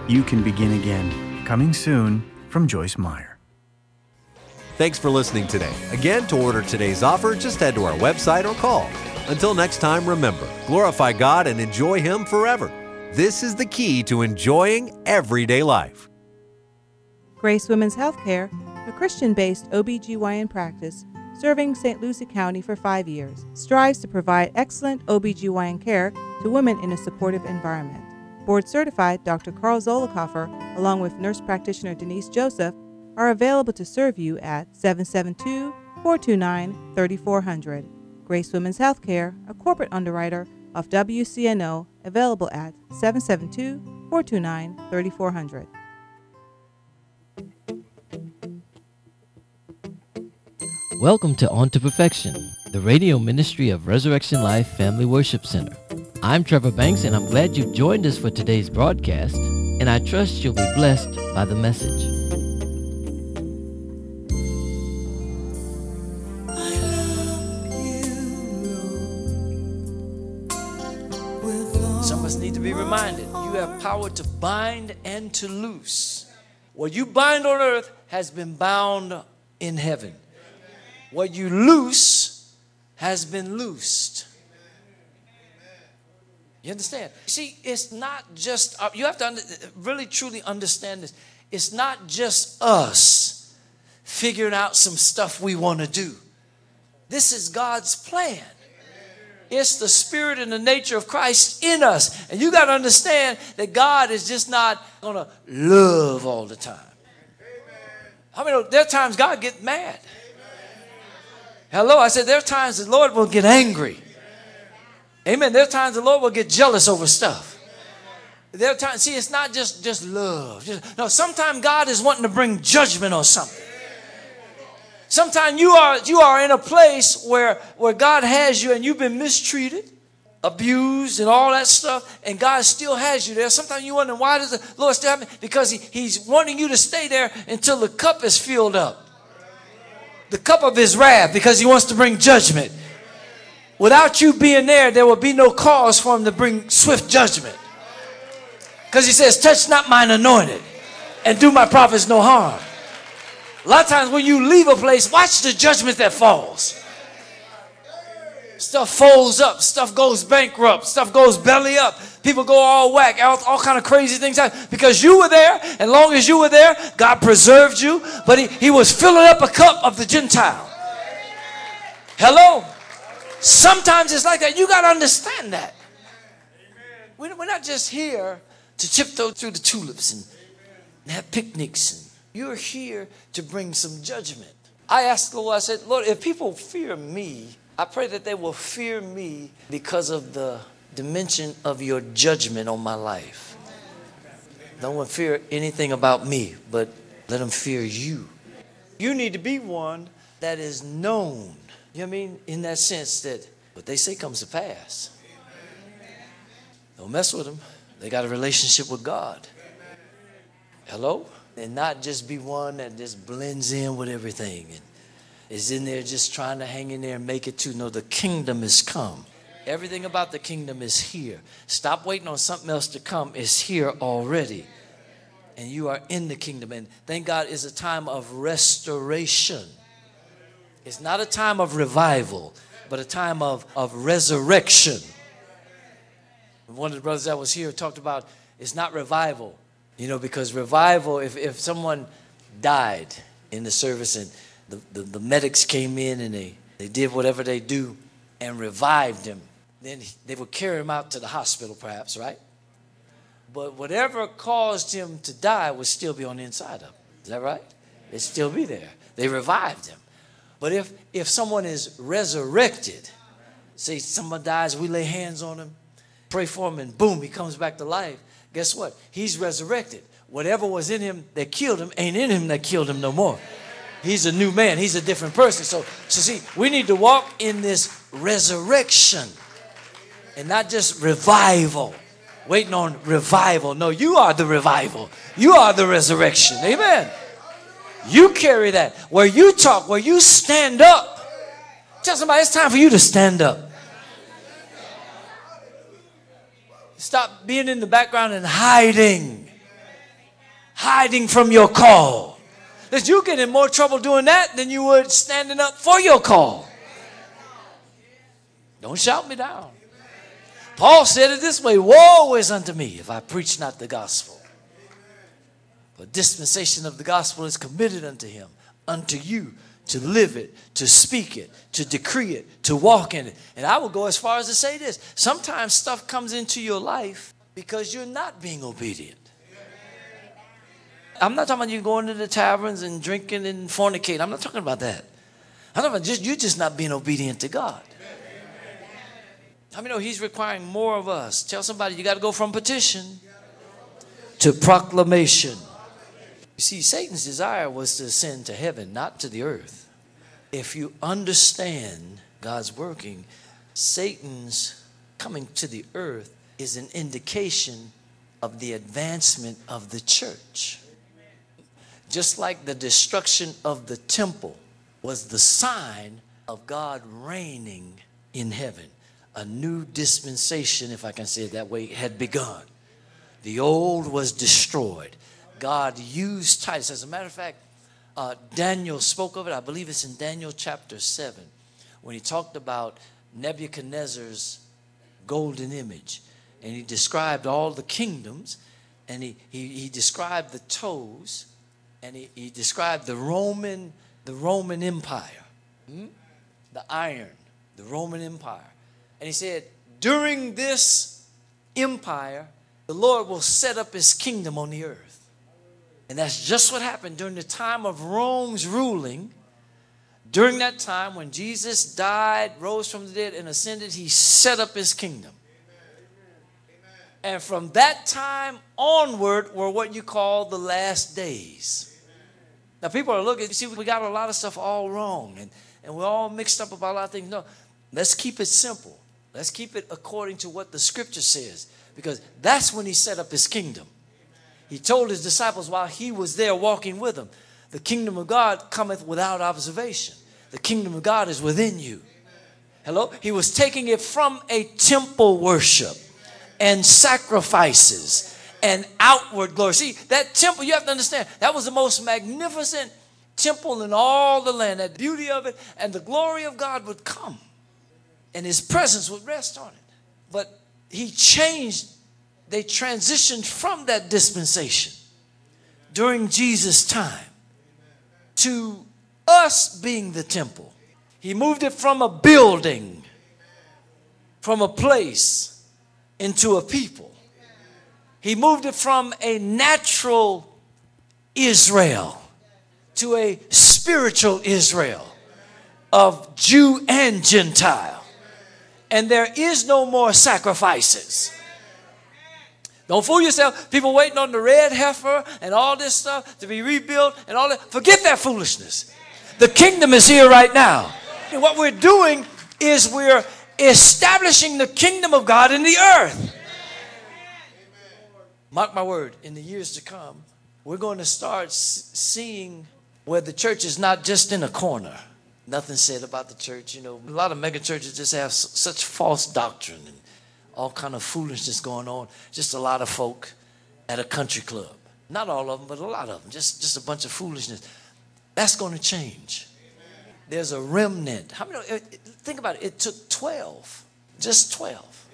You can begin again. Coming soon from Joyce Meyer. Thanks for listening today. Again, to order today's offer, just head to our website or call. Until next time, remember, glorify God and enjoy Him forever. This is the key to enjoying everyday life. Grace Women's Healthcare, a Christian-based OBGYN practice serving St. Lucie County for 5 years, strives to provide excellent OBGYN care to women in a supportive environment. Board-certified Dr. Carl Zollicoffer, along with nurse practitioner Denise Joseph, are available to serve you at 772-429-3400. Grace Women's Healthcare, a corporate underwriter of WCNO, available at 772-429-3400. Welcome to On to Perfection, the radio ministry of Resurrection Life Family Worship Center. I'm Trevor Banks, and I'm glad you've joined us for today's broadcast, and I trust you'll be blessed by the message. Some of us need to be reminded, you have power to bind and to loose. What you bind on earth has been bound in heaven. What you loose has been loosed. You understand? See, it's not just, you have to really truly understand this. It's not just us figuring out some stuff we want to do. This is God's plan. It's the spirit and the nature of Christ in us. And you got to understand that God is just not going to love all the time. I mean, there are times God gets mad. Hello, I said there are times the Lord will get angry. Amen. There are times the Lord will get jealous over stuff. There are times, see, it's not just love. No, sometimes God is wanting to bring judgment on something. Sometimes you are in a place where God has you and you've been mistreated, abused, and all that stuff, and God still has you there. Sometimes you wonder, why does the Lord still have me? Because He's wanting you to stay there until the cup is filled up. The cup of His wrath, because He wants to bring judgment. Without you being there, there will be no cause for Him to bring swift judgment. Because He says, touch not mine anointed and do my prophets no harm. A lot of times when you leave a place, watch the judgment that falls. Stuff folds up, stuff goes bankrupt, stuff goes belly up. People go all whack, all kind of crazy things happen. Because you were there, and long as you were there, God preserved you. But he was filling up a cup of the Gentile. Hello? Sometimes it's like that. You got to understand that. We're not just here to tiptoe through the tulips and have picnics. You're here to bring some judgment. I asked the Lord, I said, Lord, if people fear me, I pray that they will fear me because of the dimension of your judgment on my life. Don't want to fear anything about me, but let them fear you. You need to be one that is known. You know what I mean? In that sense that what they say comes to pass. Don't mess with them. They got a relationship with God. Hello? And not just be one that just blends in with everything and is in there just trying to hang in there and make it too. No, the kingdom is come. Everything about the kingdom is here. Stop waiting on something else to come. It's here already. And you are in the kingdom. And thank God it's a time of restoration. It's not a time of revival, but a time of resurrection. One of the brothers that was here talked about it's not revival. You know, because revival, if someone died in the service and the medics came in and they did whatever they do and revived him, then they would carry him out to the hospital perhaps, right? But whatever caused him to die would still be on the inside of him. Is that right? It'd still be there. They revived him. But if someone is resurrected, say someone dies, we lay hands on him, pray for him, and boom, he comes back to life. Guess what? He's resurrected. Whatever was in him that killed him ain't in him that killed him no more. He's a new man. He's a different person. So see, we need to walk in this resurrection and not just revival. Waiting on revival. No, you are the revival. You are the resurrection. Amen. You carry that. Where you talk, where you stand up. Tell somebody it's time for you to stand up. Stop being in the background and hiding. hiding from your call. That you get in more trouble doing that than you would standing up for your call. Don't shout me down. Paul said it this way, woe is unto me if I preach not the gospel. For dispensation of the gospel is committed unto him, unto you, to live it, to speak it, to decree it, to walk in it. And I will go as far as to say this. Sometimes stuff comes into your life because you're not being obedient. I'm not talking about you going to the taverns and drinking and fornicating. I'm not talking about that. I'm talking about you just not being obedient to God. How many know he's requiring more of us? Tell somebody you got to go from petition to proclamation. You see, Satan's desire was to ascend to heaven, not to the earth. If you understand God's working, Satan's coming to the earth is an indication of the advancement of the church. Just like the destruction of the temple was the sign of God reigning in heaven. A new dispensation, if I can say it that way, had begun. The old was destroyed. God used Titus. As a matter of fact, Daniel spoke of it. I believe it's in Daniel chapter 7 when he talked about Nebuchadnezzar's golden image. And he described all the kingdoms, and he described the toes, and he described the Roman Empire, the iron, the Roman Empire. And he said, during this empire, the Lord will set up his kingdom on the earth. And that's just what happened during the time of Rome's ruling. During that time when Jesus died, rose from the dead, and ascended, he set up his kingdom. And from that time onward were what you call the last days. Now people are looking, you see, we got a lot of stuff all wrong. And we're all mixed up about a lot of things. No, let's keep it simple. Let's keep it according to what the scripture says. Because that's when he set up his kingdom. He told his disciples while he was there walking with them, the kingdom of God cometh without observation. The kingdom of God is within you. Hello? He was taking it from a temple worship and sacrifices and outward glory. See, that temple, you have to understand, that was the most magnificent temple in all the land. That beauty of it and the glory of God would come. And his presence would rest on it. But he changed, they transitioned from that dispensation during Jesus' time to us being the temple. He moved it from a building, from a place, into a people. He moved it from a natural Israel to a spiritual Israel of Jew and Gentile. And there is no more sacrifices. Don't fool yourself. People waiting on the red heifer and all this stuff to be rebuilt and all that. Forget that foolishness. The kingdom is here right now. And what we're doing is we're establishing the kingdom of God in the earth. Mark my word, in the years to come, we're going to start seeing where the church is not just in a corner. Nothing said about the church. You know, a lot of mega churches just have such false doctrine and all kind of foolishness going on. Just a lot of folk at a country club. Not all of them, but a lot of them. Just a bunch of foolishness. That's going to change. There's a remnant. How many? Think about it. It took 12. Just 12.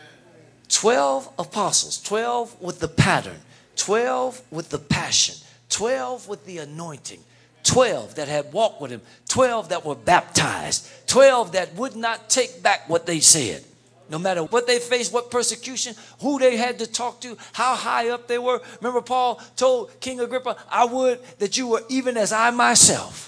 12 apostles. 12 with the pattern. 12 with the passion. 12 with the anointing. 12 that had walked with him, 12 that were baptized, 12 that would not take back what they said. No matter what they faced, what persecution, who they had to talk to, how high up they were. Remember Paul told King Agrippa, I would that you were even as I myself.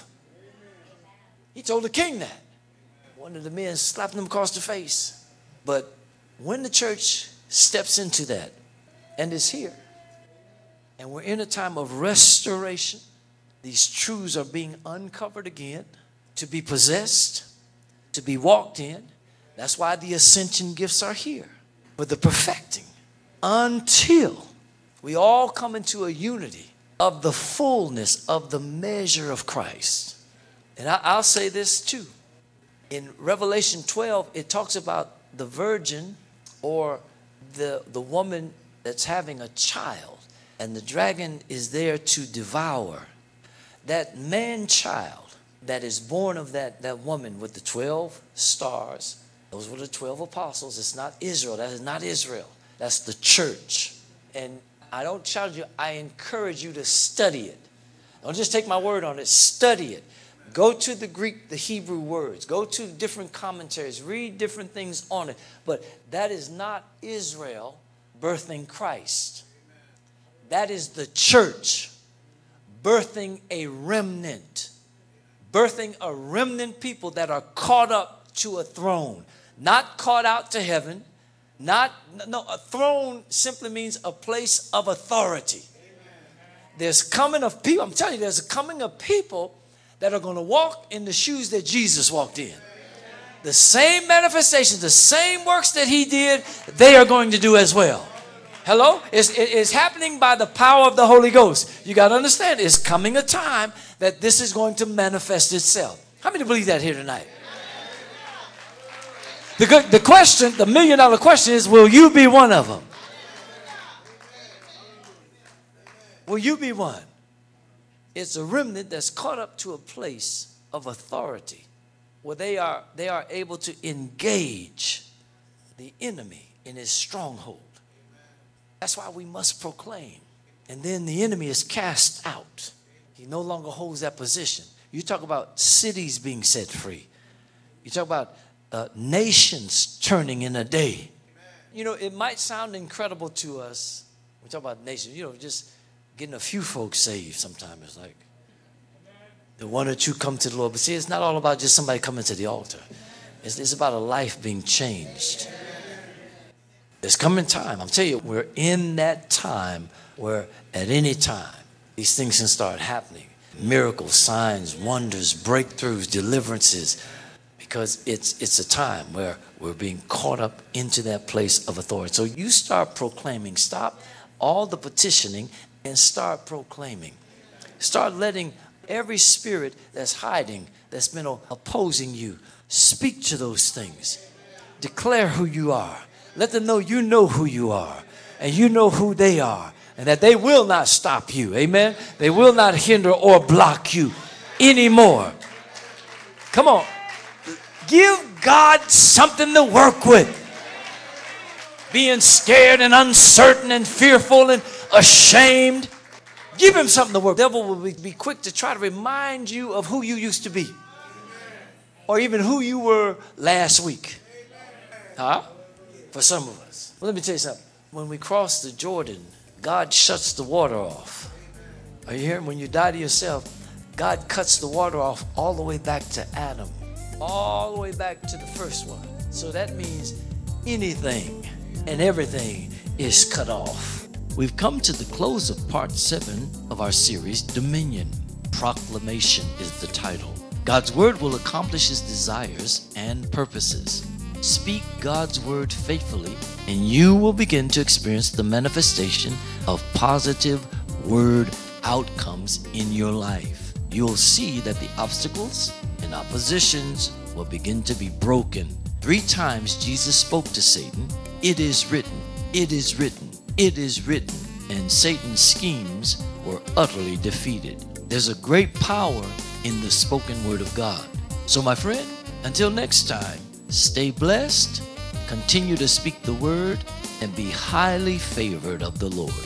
He told the king that. One of the men slapped him across the face. But when the church steps into that and is here, and we're in a time of restoration, these truths are being uncovered again, to be possessed, to be walked in. That's why the ascension gifts are here, for the perfecting, until we all come into a unity of the fullness of the measure of Christ. And I'll say this too. In Revelation 12, it talks about the virgin or the woman that's having a child. And the dragon is there to devour that man-child that is born of that woman with the 12 stars. Those were the 12 apostles. It's not Israel. That is not Israel. That's the church. And I don't challenge you. I encourage you to study it. Don't just take my word on it. Study it. Go to the Greek, the Hebrew words. Go to different commentaries. Read different things on it. But that is not Israel birthing Christ. That is the church birthing a remnant. Birthing a remnant people that are caught up to a throne. Not caught out to heaven. A throne simply means a place of authority. There's coming of people, I'm telling you, there's a coming of people that are going to walk in the shoes that Jesus walked in. The same manifestations, the same works that he did, they are going to do as well. Hello? It's happening by the power of the Holy Ghost. You got to understand, it's coming a time that this is going to manifest itself. How many believe that here tonight? The question, the $1 million question is, will you be one of them? Will you be one? It's a remnant that's caught up to a place of authority where they are able to engage the enemy in his stronghold. That's why we must proclaim. And then the enemy is cast out. He no longer holds that position. You talk about cities being set free. You talk about nations turning in a day. You know, it might sound incredible to us. We talk about nations, just getting a few folks saved sometimes. It's like the one or two come to the Lord. But see, it's not all about just somebody coming to the altar. It's about a life being changed. There's coming time. I'm telling you, we're in that time where at any time these things can start happening. Miracles, signs, wonders, breakthroughs, deliverances. Because it's a time where we're being caught up into that place of authority. So you start proclaiming. Stop all the petitioning and start proclaiming. Start letting every spirit that's hiding, that's been opposing you, speak to those things. Declare who you are. Let them know you know who you are and you know who they are and that they will not stop you. Amen. They will not hinder or block you anymore. Come on. Give God something to work with. Being scared and uncertain and fearful and ashamed. Give him something to work. The devil will be quick to try to remind you of who you used to be. Or even who you were last week. Huh? For some of us. Well, let me tell you something. When we cross the Jordan, God shuts the water off. Are you hearing? When you die to yourself, God cuts the water off all the way back to Adam. All the way back to the first one. So that means anything and everything is cut off. We've come to the close of part 7 of our series, Dominion. Proclamation is the title. God's word will accomplish his desires and purposes. Speak God's word faithfully, and you will begin to experience the manifestation of positive word outcomes in your life. You'll see that the obstacles and oppositions will begin to be broken. 3 times Jesus spoke to Satan, "It is written, it is written, it is written," and Satan's schemes were utterly defeated. There's a great power in the spoken word of God. So my friend, until next time, stay blessed, continue to speak the word, and be highly favored of the Lord.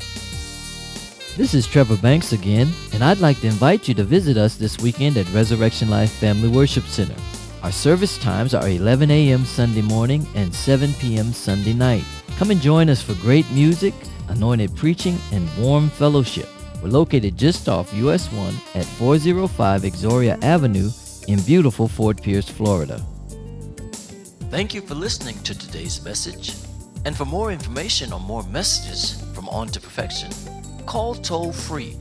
This is Trevor Banks again, and I'd like to invite you to visit us this weekend at Resurrection Life Family Worship Center. Our service times are 11 a.m. Sunday morning and 7 p.m. Sunday night. Come and join us for great music, anointed preaching, and warm fellowship. We're located just off US 1 at 405 Exoria Avenue in beautiful Fort Pierce, Florida. Thank you for listening to today's message. And for more information or more messages from On to Perfection, call toll-free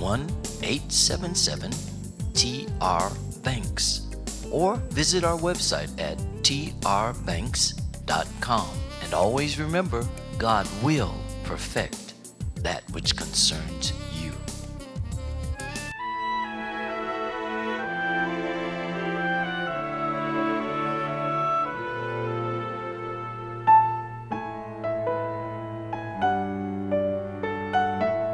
1-877-TR-BANKS or visit our website at trbanks.com. And always remember, God will perfect that which concerns